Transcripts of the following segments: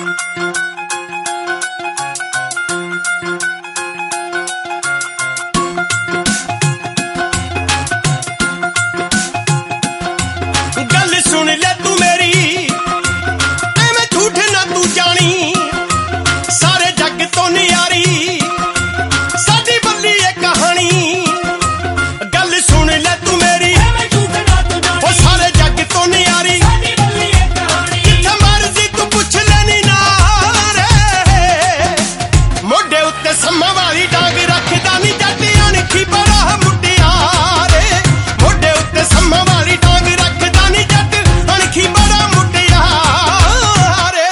गल सुन ले तू मेरी एवें झूठ ना तू जानी सारे जग तो न्यारी साडी बल्ली ये कहानी गल सुन ले तू मेरी एवें झूठ ना तू जानी ओ सारे जग तो न्यारी साडी बल्ली ये कहानी जिथे मर्जी तू पुछ लेनी ना रे मोढे उत्ते सम्मा वाली डांग रखदा नी जट अणखी बड़ा मुटिया रे मोढे उत्ते सम्मा वाली डांग रखदा नी जट अणखी बड़ा मुटिया रे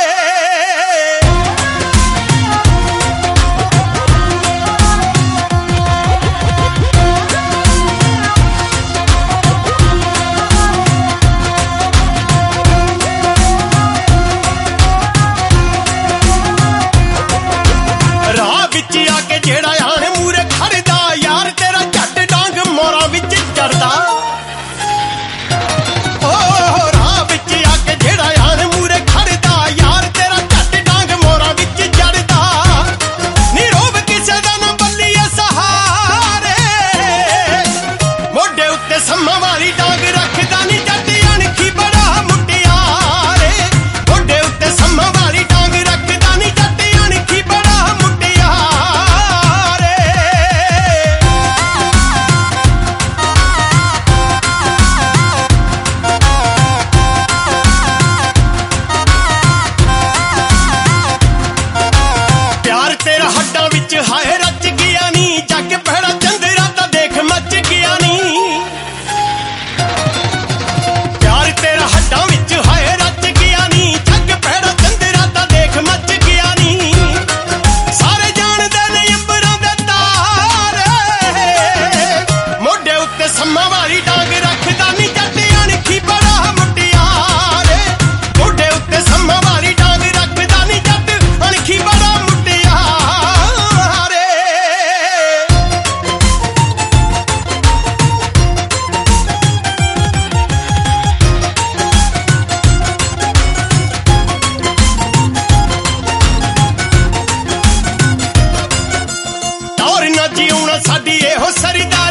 राह विच आके जेड़ा आण मूरे खड़दा यार तेरा झट डांग मोरां विच चढ़दा ओ राह विच आके जेड़ा आण मूरे खड़दा यार तेरा झट डांग मोरां विच चढ़दा नी रोब किसे दा ना बल्लीए सहारे मोढे उत्ते सम्मा वाली डांग रखदा नी जट अणखी बड़ा मुटिया रे मोढे उत्ते सम्मा वाली डांग रखदा नी जट अणखी बड़ा मुटिया रे प्यार तेरा हड्डां विच हाय रच गया नी जग भैड़ा चंदरा दा देख मच गया नी प्यार तेरा हड्डां विच हाय रच गया नी जग भैड़ा चंदरा दा देख मच गया नी सारे जानदे ने अंबरां दे तारे मोढे उत्ते सम्मा वाली डांग रखदा नी जट अणखी बड़ा मुटिया रे मोढे उत्ते सम्मा वाली डांग रखदा नी जट अणखी बड़ा मुटिया रे दौर ना जीउणा साडी एहो सरदारी